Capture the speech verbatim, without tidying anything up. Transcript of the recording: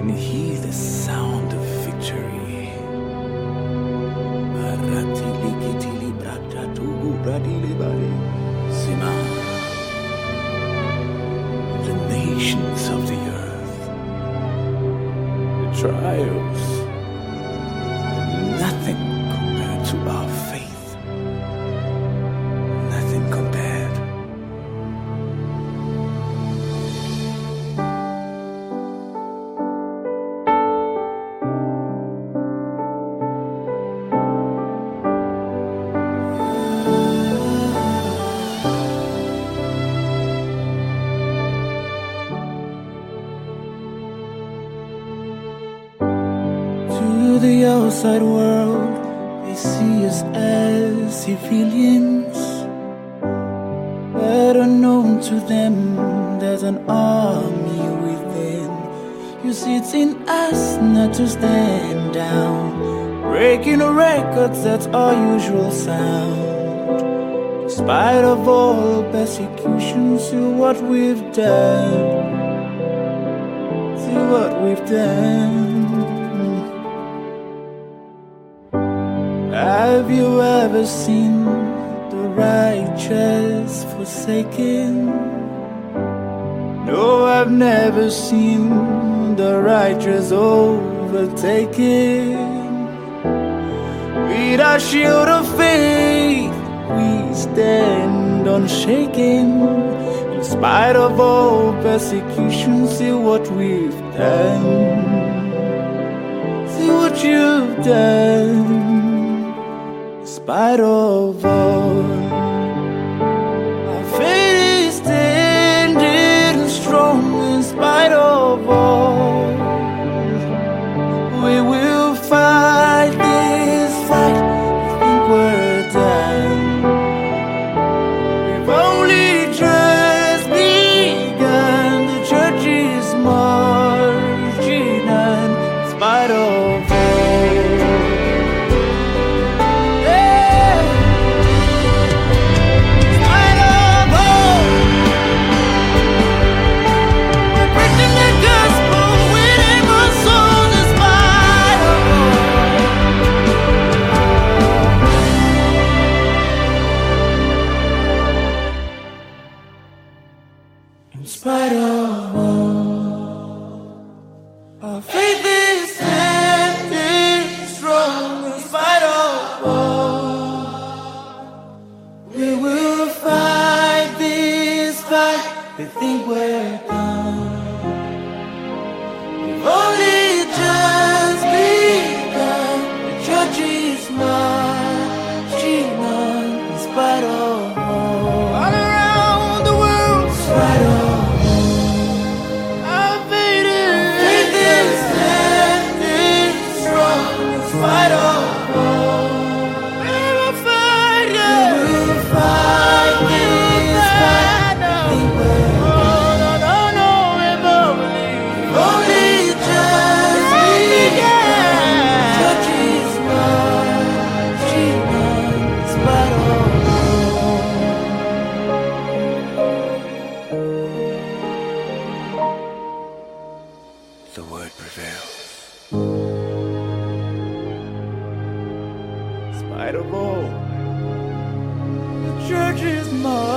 can hear the sound of victory. Zima. The nations of the earth, the trials, nothing compared to our faith. Nothing compared. To the outside world, they see us as civilians. Better known to them, there's an army within. You see, it's in us not to stand down. Breaking records, that's our usual sound. In spite of all persecution, see what we've done. See what we've done. Have you ever seen the righteous forsaken? No, I've never seen the righteous overtaken. With our shield of faith, we stand unshaken. In spite of all persecution, see what we've done. See what you've done. In spite of all, our faith is standing strong. In spite of all, we will fight this fight. I think we're done. We've only just begun. The church is marching on. In spite of all. In spite of all, our faith is standing strong. In spite of all, we will fight this fight. They think we're done. We've only just begun. The church is marching on. In spite of all, all around the world. In spite of fight of all, we will fight, yeah. We will fight this fight. Oh, no, no, no, we've only, we've only just begun. Church is marching on. In spite of all, the word prevails. In spite of all, the church is marching.